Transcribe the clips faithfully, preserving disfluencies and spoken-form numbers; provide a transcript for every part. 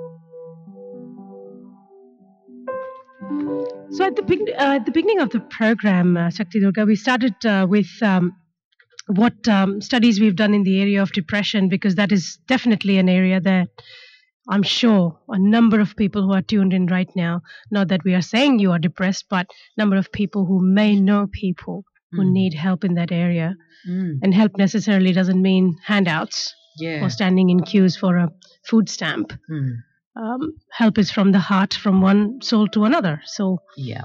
So at the, beg- uh, at the beginning of the program, uh, Shakti Durga, we started uh, with um, what um, studies we've done in the area of depression, because that is definitely an area that I'm sure a number of people who are tuned in right now, not that we are saying you are depressed, but number of people who may know people who Mm. need help in that area. Mm. And help necessarily doesn't mean handouts Yeah. or standing in queues for a food stamp. Mm. Um, help is from the heart, from one soul to another. So Yeah.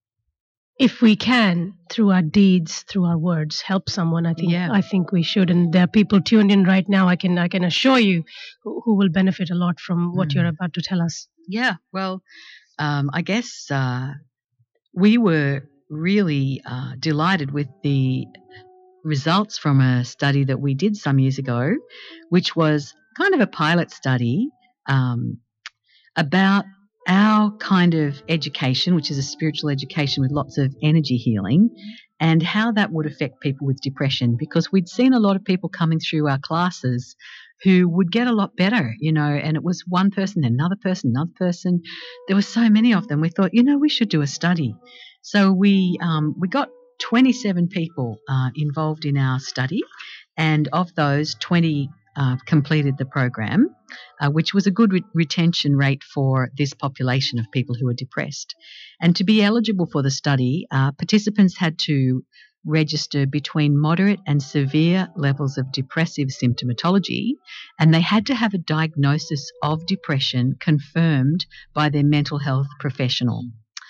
if we can, through our deeds, through our words, help someone, I think Yeah. I think we should. And there are people tuned in right now. I can I can assure you, who, who will benefit a lot from what Mm. you're about to tell us. Yeah. Well, um, I guess uh, we were really uh, delighted with the results from a study that we did some years ago, which was kind of a pilot study um, about our kind of education, which is a spiritual education with lots of energy healing, and how that would affect people with depression, because we'd seen a lot of people coming through our classes who would get a lot better, you know, and it was one person, then another person, another person. There were so many of them. We thought, you know, we should do a study. So we um, we got twenty-seven people uh, involved in our study, and of those, twenty uh, completed the program, uh, which was a good re- retention rate for this population of people who are depressed. And to be eligible for the study, uh, participants had to register between moderate and severe levels of depressive symptomatology, and they had to have a diagnosis of depression confirmed by their mental health professional.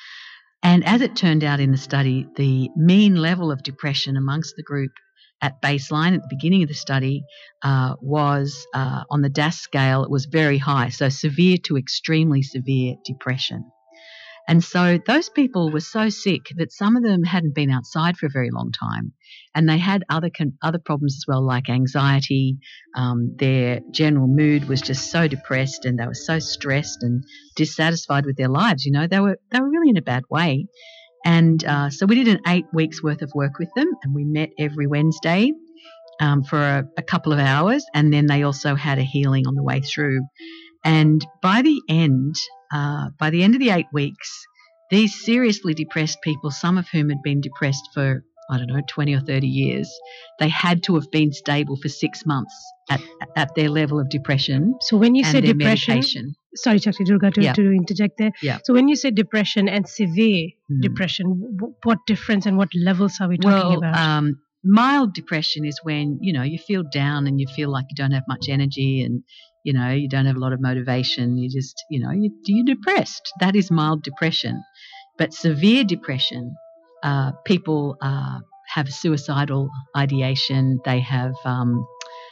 And as it turned out in the study, the mean level of depression amongst the group at baseline, at the beginning of the study, uh, was uh, on the D A S scale, it was very high, so severe to extremely severe depression. And so those people were so sick that some of them hadn't been outside for a very long time, and they had other con- other problems as well, like anxiety. Um, their general mood was just so depressed, and they were so stressed and dissatisfied with their lives. You know, they were they were really in a bad way. And uh, so we did an eight weeks worth of work with them, and we met every Wednesday um, for a, a couple of hours, and then they also had a healing on the way through. And by the end, uh, by the end of the eight weeks, these seriously depressed people, some of whom had been depressed for, I don't know, twenty or thirty years, they had to have been stable for six months at, at their level of depression. So when you and say their depression, medication. sorry, Shakti Durga, to, Yeah. to interject there. Yeah. So when you say depression and severe Hmm. depression, w- what difference and what levels are we talking Well, about? um, mild depression is when, you know, you feel down and you feel like you don't have much energy and, you know, you don't have a lot of motivation. You just, you know, you, you're depressed. That is mild depression. But severe depression, uh, people uh, have suicidal ideation. They have, um,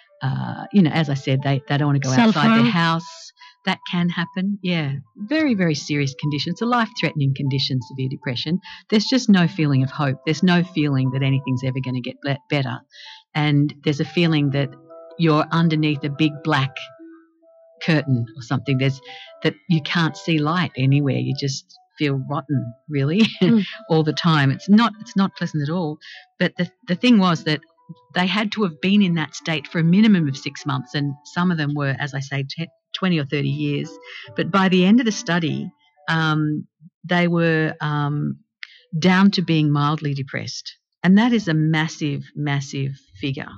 uh, you know, as I said, they, they don't want to go outside Self-harm? their house. That can happen, yeah. Very, very serious condition. It's a life-threatening condition, severe depression. There's just no feeling of hope. There's no feeling that anything's ever going to get be- better. And there's a feeling that you're underneath a big black curtain or something. There's that you can't see light anywhere. You just feel rotten, really, Mm. all the time. It's not it's not pleasant at all. But the the thing was that they had to have been in that state for a minimum of six months, and some of them were, as I say, t- twenty or thirty years. But by the end of the study, um, they were um, down to being mildly depressed, and that is a massive, massive figure.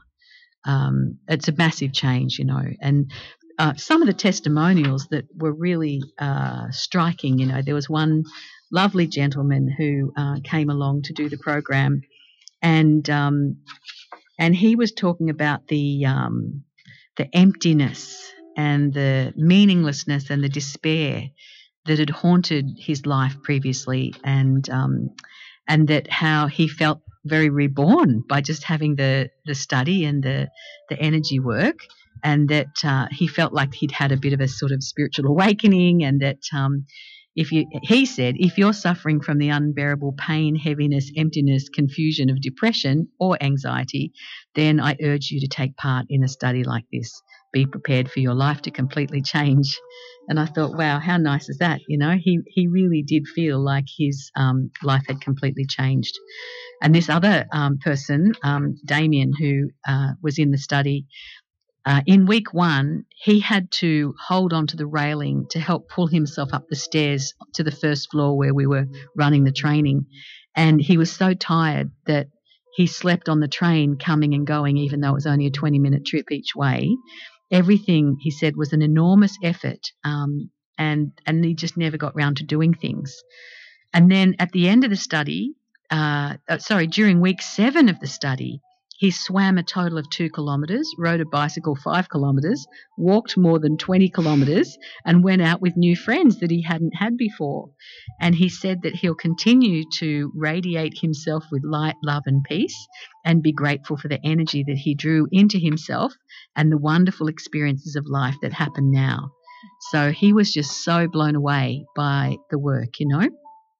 Um, it's a massive change, you know, and uh, some of the testimonials that were really uh, striking, you know, there was one lovely gentleman who uh, came along to do the program, and um, and he was talking about the um, the emptiness and the meaninglessness and the despair that had haunted his life previously, and um, and that how he felt very reborn by just having the the study and the the energy work, and that uh, he felt like he'd had a bit of a sort of spiritual awakening, and that um, if you, he said, if you're suffering from the unbearable pain, heaviness, emptiness, confusion of depression or anxiety, then I urge you to take part in a study like this. Be prepared for your life to completely change. And I thought, wow, how nice is that? You know, he, he really did feel like his um, life had completely changed. And this other um, person, um, Damien, who uh, was in the study, Uh, in week one, he had to hold onto the railing to help pull himself up the stairs to the first floor where we were running the training. And he was so tired that he slept on the train coming and going, even though it was only a twenty-minute trip each way. Everything, he said, was an enormous effort, um, and, and he just never got round to doing things. And then at the end of the study, uh, uh, sorry, during week seven of the study, he swam a total of two kilometres, rode a bicycle five kilometres, walked more than twenty kilometres, and went out with new friends that he hadn't had before. And he said that he'll continue to radiate himself with light, love and peace, and be grateful for the energy that he drew into himself and the wonderful experiences of life that happen now. So he was just so blown away by the work, you know.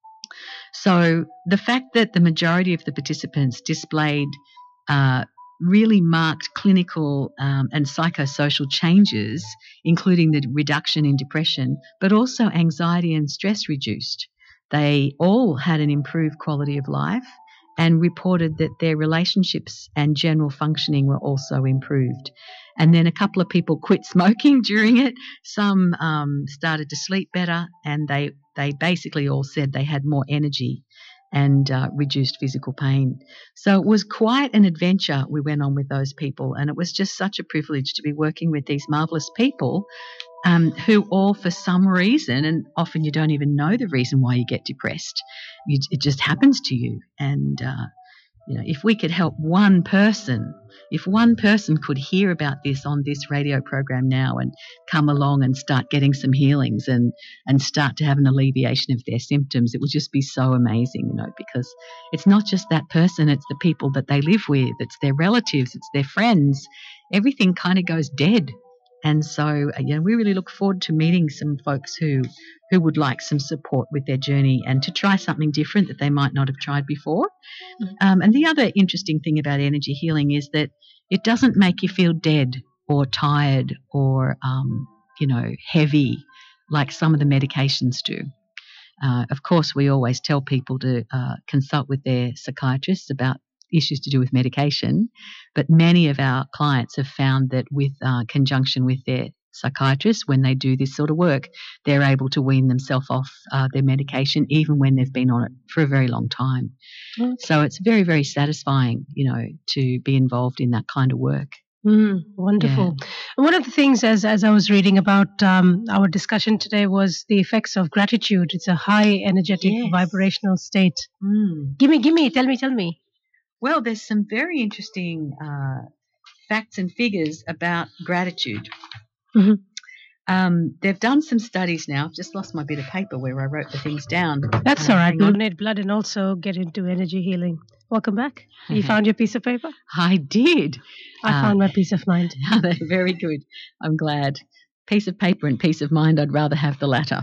So the fact that the majority of the participants displayed Uh, really marked clinical um, and psychosocial changes, including the reduction in depression, but also anxiety and stress reduced. They all had an improved quality of life and reported that their relationships and general functioning were also improved. And then a couple of people quit smoking during it. Some um, started to sleep better, and they, they basically all said they had more energy and uh, reduced physical pain. So it was quite an adventure we went on with those people, and it was just such a privilege to be working with these marvellous people um, who all, for some reason, and often you don't even know the reason why you get depressed, you, it just happens to you. And, uh, you know, if we could help one person, if one person could hear about this on this radio program now and come along and start getting some healings and, and start to have an alleviation of their symptoms, it would just be so amazing, you know, because it's not just that person, it's the people that they live with, it's their relatives, it's their friends. Everything kind of goes dead. And so, you know, we really look forward to meeting some folks who, who would like some support with their journey and to try something different that they might not have tried before. Mm-hmm. Um, and the other interesting thing about energy healing is that it doesn't make you feel dead or tired or, um, you know, heavy like some of the medications do. Uh, of course, we always tell people to uh, consult with their psychiatrists about issues to do with medication, but many of our clients have found that with uh, conjunction with their psychiatrists, when they do this sort of work, they're able to wean themselves off uh, their medication even when they've been on it for a very long time. Okay. So it's very, very satisfying, you know, to be involved in that kind of work. Mm, wonderful. Yeah. And one of the things, as as I was reading about um, our discussion today, was the effects of gratitude. It's a high energetic yes. vibrational state. Mm. Give me, give me, tell me, tell me. Well, there's some very interesting uh, facts and figures about gratitude. Mm-hmm. Um, they've done some studies now. I've just lost my bit of paper where I wrote the things down. That's uh, all right. We'll donate blood and also get into energy healing. Welcome back. Mm-hmm. You found your piece of paper? I did. I uh, found my peace of mind. Very good. I'm glad. Piece of paper and peace of mind, I'd rather have the latter.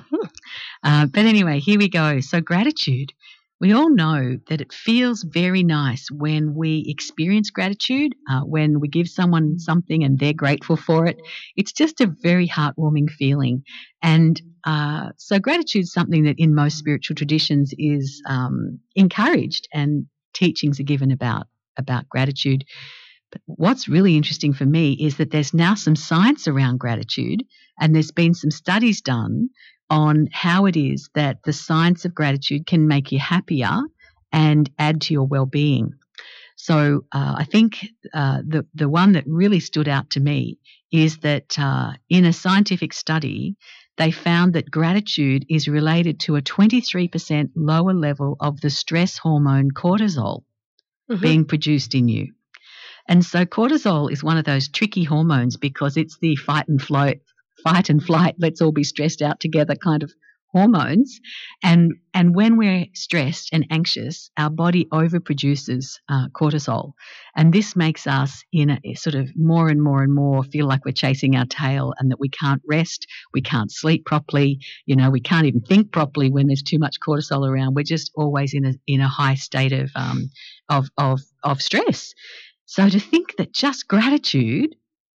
uh, but anyway, here we go. So gratitude. We all know that it feels very nice when we experience gratitude, uh, when we give someone something and they're grateful for it. It's just a very heartwarming feeling. And uh, so gratitude is something that in most spiritual traditions is um, encouraged, and teachings are given about, about gratitude. But what's really interesting for me is that there's now some science around gratitude, and there's been some studies done on how it is that the science of gratitude can make you happier and add to your well-being. So uh, I think uh, the, the one that really stood out to me is that uh, in a scientific study, they found that gratitude is related to a twenty-three percent lower level of the stress hormone cortisol mm-hmm. being produced in you. And so cortisol is one of those tricky hormones because it's the fight and flight, fight and flight, let's all be stressed out together kind of hormones. And and when we're stressed and anxious, our body overproduces uh, cortisol. And this makes us in a, sort of more and more and more feel like we're chasing our tail and that we can't rest, we can't sleep properly, you know, we can't even think properly when there's too much cortisol around. We're just always in a in a high state of um of of of stress. So to think that just gratitude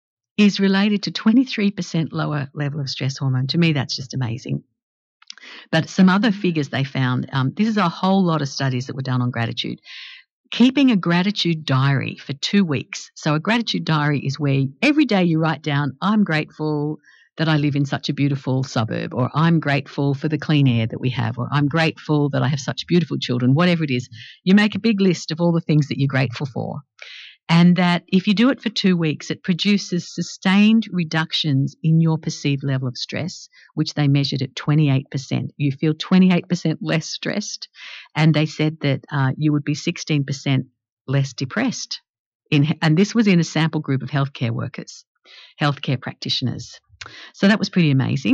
is related to twenty-three percent lower level of stress hormone, to me that's just amazing. But some other figures they found, um, this is a whole lot of studies that were done on gratitude. keeping a gratitude diary for two weeks. So a gratitude diary is where every day you write down, I'm grateful that I live in such a beautiful suburb, or I'm grateful for the clean air that we have, or I'm grateful that I have such beautiful children, whatever it is. You make a big list of all the things that you're grateful for. And that if you do it for two weeks, it produces sustained reductions in your perceived level of stress, which they measured at twenty-eight percent. You feel twenty-eight percent less stressed. And they said that uh, you would be sixteen percent less depressed. In, and this was in a sample group of healthcare workers, healthcare practitioners. So that was pretty amazing.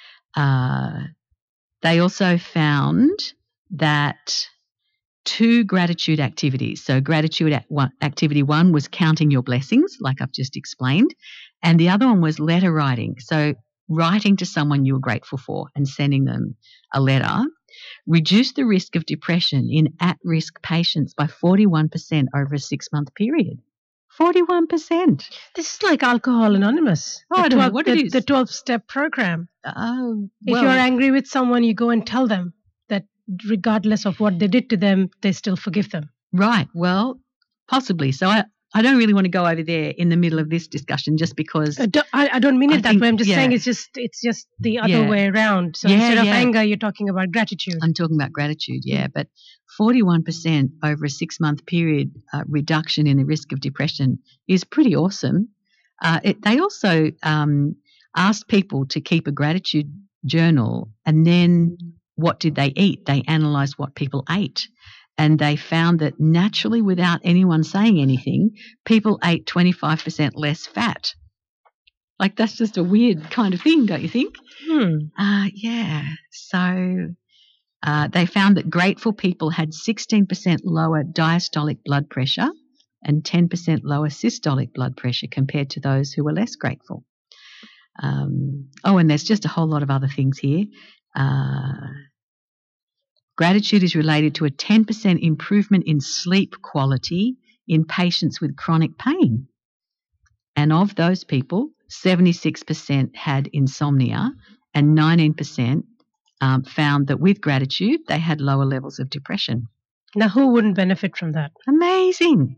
Uh, they also found that two gratitude activities. So gratitude at one, activity one was counting your blessings, like I've just explained, and the other one was letter writing. So writing to someone you were grateful for and sending them a letter reduced the risk of depression in at-risk patients by forty-one percent over a six-month period. forty-one percent. This is like Alcohol Anonymous. Oh, I don't know what the, it is. The twelve-step program. Oh, If well, you're angry with someone, you go and tell them that regardless of what they did to them, they still forgive them. right. Well, possibly. So I, I don't really want to go over there in the middle of this discussion just because. I don't, I, I don't mean it I that think- way. I'm just yeah. saying it's just it's just the other Yeah. way around. So Yeah, instead of yeah. anger, you're talking about gratitude. I'm talking about gratitude, yeah. But forty-one percent over a six-month period uh, reduction in the risk of depression is pretty awesome. Uh, it, they also um, asked people to keep a gratitude journal, and then what did they eat? They analysed what people ate. And they found that naturally, without anyone saying anything, people ate twenty-five percent less fat. Like, that's just a weird kind of thing, don't you think? Hmm. Uh, yeah. So uh, they found that grateful people had sixteen percent lower diastolic blood pressure and ten percent lower systolic blood pressure compared to those who were less grateful. Um, oh, and there's just a whole lot of other things here. Uh, gratitude is related to a ten percent improvement in sleep quality in patients with chronic pain. And of those people, seventy-six percent had insomnia and nineteen percent um, found that with gratitude, they had lower levels of depression. Now, who wouldn't benefit from that? Amazing.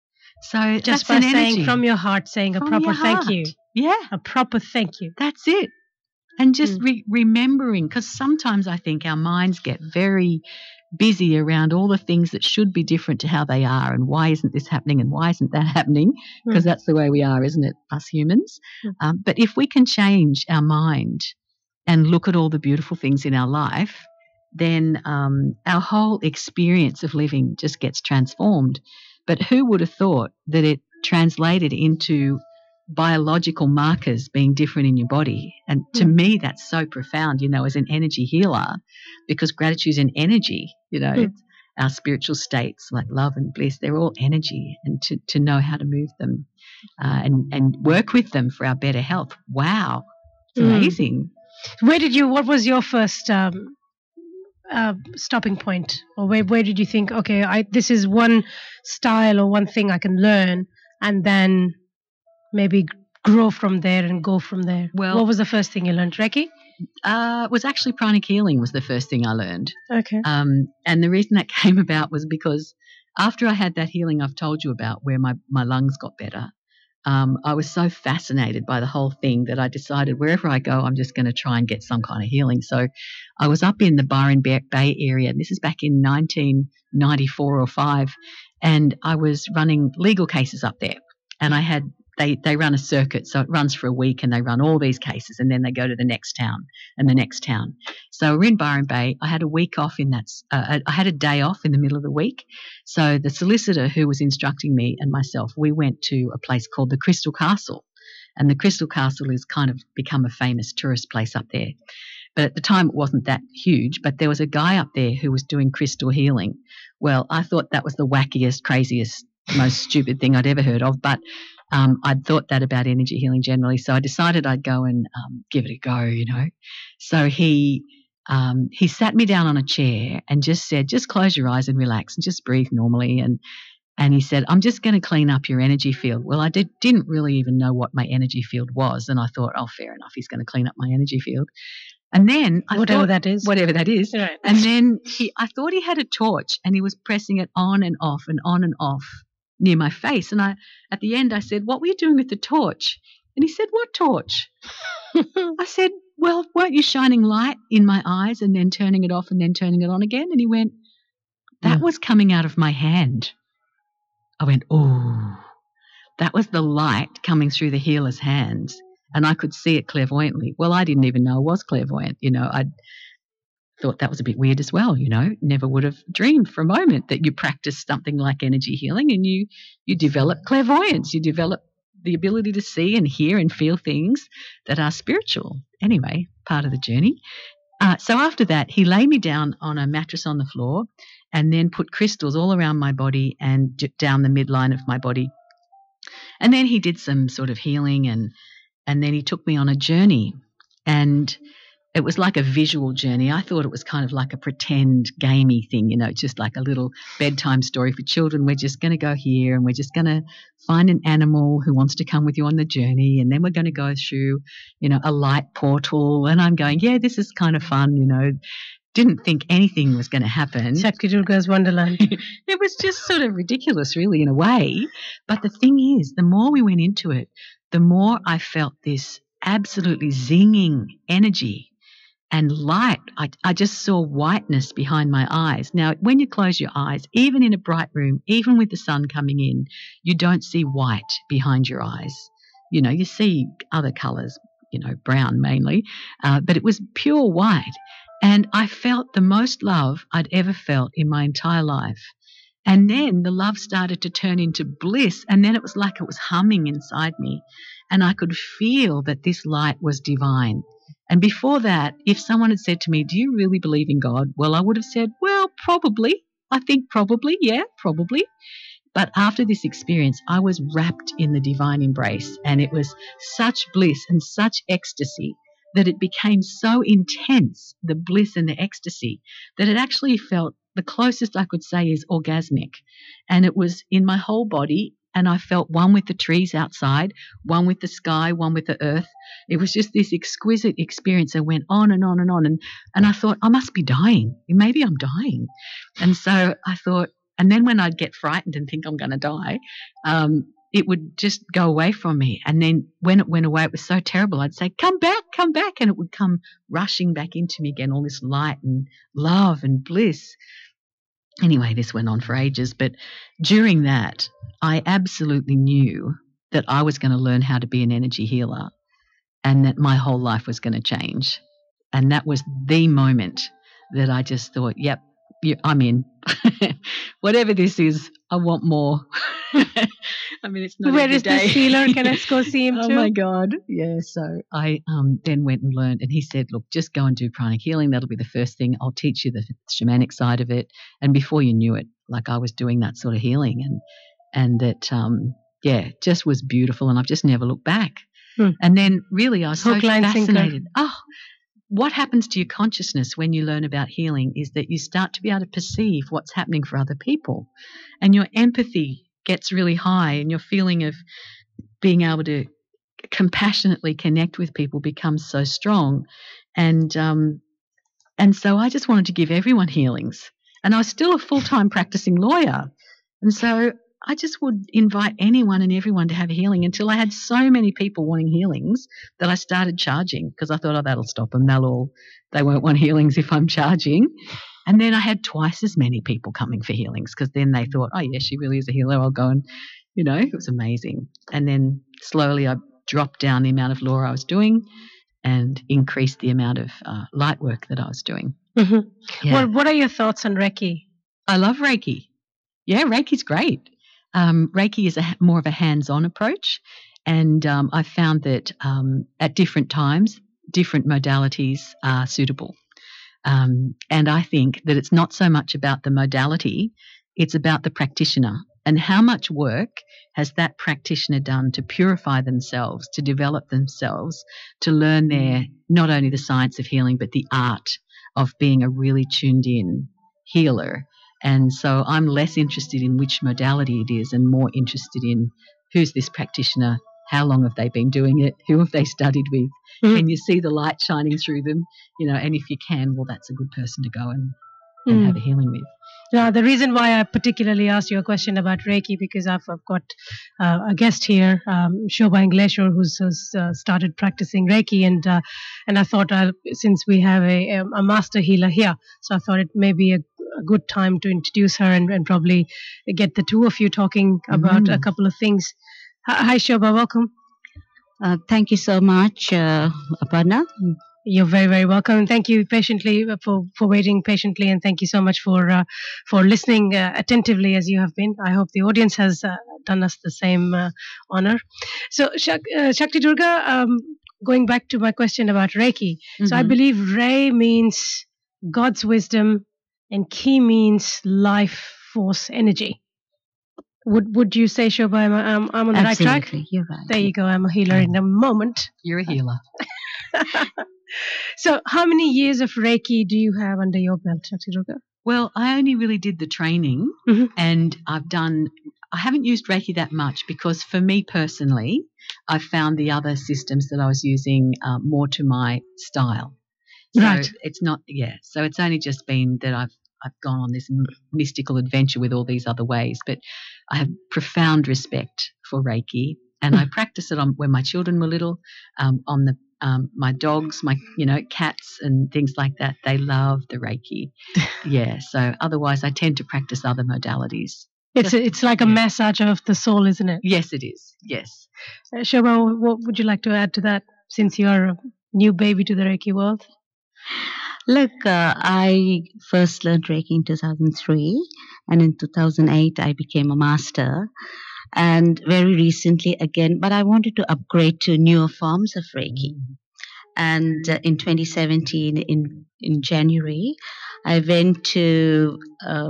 So Just that's by an saying energy. from your heart, saying a From proper your thank heart. you. Yeah, A proper thank you. that's it. And just Mm. re- remembering, because sometimes I think our minds get very busy around all the things that should be different to how they are, and why isn't this happening and why isn't that happening, because Mm. that's the way we are, isn't it, us humans? Mm. Um, but if we can change our mind and look at all the beautiful things in our life, then um, our whole experience of living just gets transformed. But who would have thought that it translated into biological markers being different in your body? And to Mm. me, that's so profound, you know, as an energy healer, because gratitude is an energy, you know, Mm. it's our spiritual states like love and bliss, they're all energy, and to, to know how to move them uh, and, and work with them for our better health. Wow. It's Mm. amazing. Where did you, what was your first um, uh, stopping point? Or where, where did you think, okay, I, this is one style or one thing I can learn, and then maybe g- grow from there and go from there? Well- what was the first thing you learned, Reiki? Uh, it was actually pranic healing was the first thing I learned. Okay. Um, and the reason that came about was because after I had that healing I've told you about, where my, my lungs got better, um, I was so fascinated by the whole thing that I decided wherever I go, I'm just going to try and get some kind of healing. So I was up in the Byron Bay Bay area, and this is back in nineteen ninety-four or five, and I was running legal cases up there. And I had They, they run a circuit, so it runs for a week, and they run all these cases, and then they go to the next town and the next town. So we're in Byron Bay. I had a week off in that, uh, I had a day off in the middle of the week. So the solicitor who was instructing me and myself, we went to a place called the Crystal Castle. And the Crystal Castle has kind of become a famous tourist place up there. But at the time, it wasn't that huge. But there was a guy up there who was doing crystal healing. Well, I thought that was the wackiest, craziest, most stupid thing I'd ever heard of. But um, I'd thought that about energy healing generally. So I decided I'd go and um, give it a go, you know. So he um, he sat me down on a chair and just said, just close your eyes and relax and just breathe normally. And And he said, I'm just going to clean up your energy field. Well, I did, didn't really even know what my energy field was. And I thought, oh, fair enough, he's going to clean up my energy field. And then I whatever thought, that is. Whatever that is. Right. And then he, I thought he had a torch and he was pressing it on and off and on and off near my face. And I, at the end, I said, "What were you doing with the torch?" And he said, "What torch?" I said, "Well, weren't you shining light in my eyes and then turning it off and then turning it on again?" And he went, "That Yeah. was coming out of my hand." I went, "Oh, that was the light coming through the healer's hands." And I could see it clairvoyantly. Well, I didn't even know I was clairvoyant. You know, I thought that was a bit weird as well, you know. Never would have dreamed for a moment that you practice something like energy healing and you, you develop clairvoyance. You develop the ability to see and hear and feel things that are spiritual. Anyway, part of the journey. Uh, so after that, he lay me down on a mattress on the floor and then put crystals all around my body and d- down the midline of my body. And then he did some sort of healing and And then he took me on a journey, and it was like a visual journey. I thought it was kind of like a pretend gamey thing, you know, just like a little bedtime story for children. We're just going to go here and we're just going to find an animal who wants to come with you on the journey, and then we're going to go through, you know, a light portal. And I'm going, yeah, this is kind of fun, you know. Didn't think anything was going to happen. Shakti Durga's Wonderland. It was just sort of ridiculous, really, in a way. But the thing is, the more we went into it, the more I felt this absolutely zinging energy and light. I, I just saw whiteness behind my eyes. Now, when you close your eyes, even in a bright room, even with the sun coming in, you don't see white behind your eyes. You know, you see other colours, you know, brown mainly, uh, but it was pure white. And I felt the most love I'd ever felt in my entire life. And then the love started to turn into bliss, and then it was like it was humming inside me, and I could feel that this light was divine. And before that, if someone had said to me, "Do you really believe in God?" Well, I would have said, "Well, probably. I think probably, yeah, probably." But after this experience, I was wrapped in the divine embrace, and it was such bliss and such ecstasy that it became so intense, the bliss and the ecstasy, that it actually felt, the closest I could say is orgasmic. And it was in my whole body, and I felt one with the trees outside, one with the sky, one with the earth. It was just this exquisite experience that went on and on and on. And, and I thought, I must be dying. Maybe I'm dying. And so I thought, and then when I'd get frightened and think I'm going to die, um, it would just go away from me. And then when it went away, it was so terrible. I'd say, "Come back, come back." And it would come rushing back into me again, all this light and love and bliss. Anyway, this went on for ages. But during that, I absolutely knew that I was going to learn how to be an energy healer and that my whole life was going to change. And that was the moment that I just thought, yep, I'm in. Whatever this is, I want more. I mean, it's not Where every is day. this healer? Can I go see him Oh, too? my God. Yeah, so I um, then went and learned, and he said, "Look, just go and do pranic healing. That'll be the first thing. I'll teach you the shamanic side of it." And before you knew it, like I was doing that sort of healing, and and that, um, yeah, just was beautiful, and I've just never looked back. Hmm. And then really I was Hook, so line, fascinated. sinker. Oh, what happens to your consciousness when you learn about healing is that you start to be able to perceive what's happening for other people, and your empathy gets really high, and your feeling of being able to compassionately connect with people becomes so strong. And um, and so I just wanted to give everyone healings, and I was still a full-time practicing lawyer, and so I just would invite anyone and everyone to have healing until I had so many people wanting healings that I started charging, because I thought, oh, that'll stop them. They'll all, they won't want healings if I'm charging. And then I had twice as many people coming for healings, because then they thought, oh, yeah, she really is a healer. I'll go and, you know, it was amazing. And then slowly I dropped down the amount of law I was doing and increased the amount of uh, light work that I was doing. Mm-hmm. Yeah. What, what are your thoughts on Reiki? I love Reiki. Yeah, Reiki's great. Um, Reiki is a, more of a hands-on approach, and um, I've found that um, at different times, different modalities are suitable. Um, and I think that it's not so much about the modality, it's about the practitioner and how much work has that practitioner done to purify themselves, to develop themselves, to learn their, not only the science of healing, but the art of being a really tuned in healer. And so I'm less interested in which modality it is and more interested in who's this practitioner how long have they been doing it? Who have they studied with? Mm. Can you see the light shining through them? You know, and if you can, well, that's a good person to go and, and mm. have a healing with. Now, the reason why I particularly asked you a question about Reiki, because I've, I've got uh, a guest here, um, Shobha Engleshwar, who's, who's uh, started practicing Reiki, and uh, and I thought I'll, since we have a, a master healer here, so I thought it may be a, a good time to introduce her and, and probably get the two of you talking about mm. a couple of things. Hi, Shobha, welcome. Uh, thank you so much, uh, Aparna. You're very, very welcome. Thank you patiently for, for waiting patiently, and thank you so much for uh, for listening uh, attentively as you have been. I hope the audience has uh, done us the same uh, honor. So, Shak- uh, Shakti Durga, um, going back to my question about Reiki. Mm-hmm. So, I believe Re means God's wisdom, and Ki means life force energy. Would Would you say, Shobha, I'm, I'm, I'm on the Absolutely. right track? You're right. There you go. I'm a healer in a moment. You're a healer. So, how many years of Reiki do you have under your belt, Shakti Durga? Well, I only really did the training, mm-hmm. and I've done. I haven't used Reiki that much because, for me personally, I found the other systems that I was using uh, more to my style. So right. It's not. Yeah. So it's only just been that I've I've gone on this mystical adventure with all these other ways, but I have profound respect for Reiki, and I practice it on when my children were little, um, on the. Um, my dogs, my, you know, cats and things like that, they love the Reiki. Yeah, so otherwise I tend to practice other modalities. It's a, it's like a yeah. massage of the soul, isn't it? Yes, it is. Yes. Uh, Shobha, what would you like to add to that, since you're a new baby to the Reiki world? Look, uh, I first learned Reiki in two thousand three, and in two thousand eight I became a master. And very recently again, but I wanted to upgrade to newer forms of Reiki. And uh, in twenty seventeen, in, in January, I went to uh,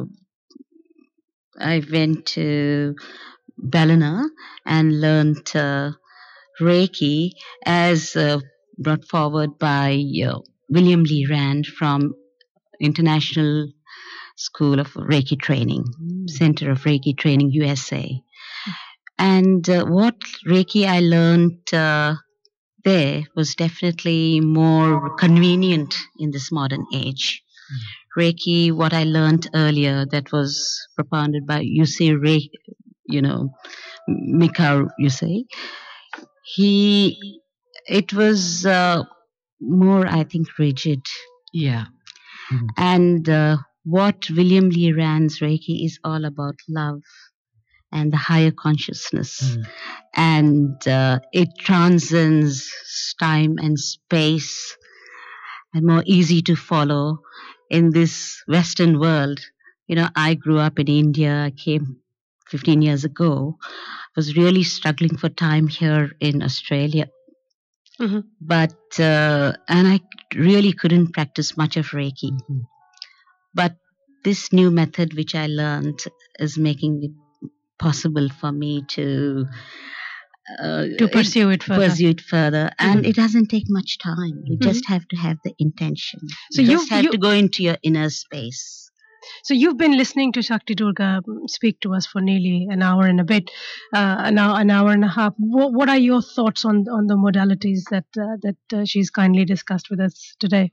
I went to Ballina and learned uh, Reiki as uh, brought forward by uh, William Lee Rand from International School of Reiki Training, mm. Center of Reiki Training, U S A. And uh, what Reiki I learned uh, there was definitely more convenient in this modern age. Mm. Reiki, what I learned earlier, that was propounded by Yusei Reiki, you know, Mikao Yusei. He, it was uh, more, I think, rigid. Yeah. Mm. And uh, what William Lee Rand's Reiki is all about love and the higher consciousness. Mm. And uh, it transcends time and space and more easy to follow in this Western world. You know, I grew up in India. I came fifteen years ago. I was really struggling for time here in Australia. Mm-hmm. But, uh, and I really couldn't practice much of Reiki. Mm-hmm. But this new method which I learned is making it possible for me to uh, to pursue it further. Pursue it further, and mm-hmm. it doesn't take much time. You mm-hmm. just have to have the intention. So you just have you, to go into your inner space. So you've been listening to Shakti Durga speak to us for nearly an hour and a bit, uh, an hour, an hour and a half. What, what are your thoughts on on the modalities that uh, that uh, she's kindly discussed with us today?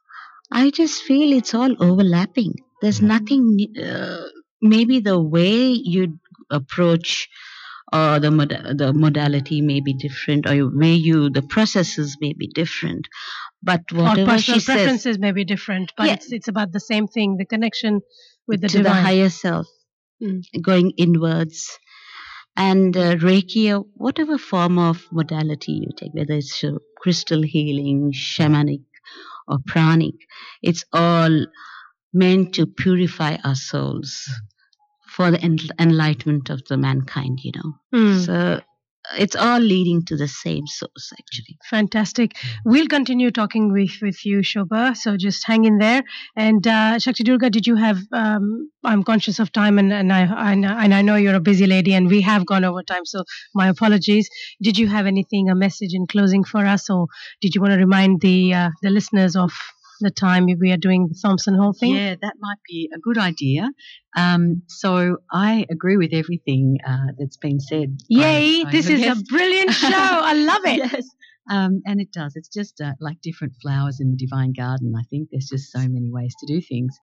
I just feel it's all overlapping. There's nothing. Uh, maybe the way you approach or the mod- the modality may be different, or the way you the processes may be different, but whatever or personal she preferences says, may be different, but yeah. it's it's about the same thing, the connection with the to divine, the higher self, mm. going inwards. And uh, Reiki, or whatever form of modality you take, whether it's uh, crystal healing, shamanic or pranic, it's all meant to purify our souls for the en- enlightenment of the mankind, you know. Mm. So it's all leading to the same source, actually. Fantastic. We'll continue talking with, with you, Shobha, so just hang in there. And uh, Shakti Durga, did you have, um, I'm conscious of time, and, and, I, and I know you're a busy lady, and we have gone over time, so my apologies. Did you have anything, a message in closing for us, or did you want to remind the uh, the listeners of the time we are doing the Thompson Hall thing? Yeah, that might be a good idea. Um, so I agree with everything uh, that's been said. Yay, by, by this is guest. a brilliant show. I love it. Yes. Um, and it does. It's just uh, like different flowers in the divine garden. I think there's just so many ways to do things.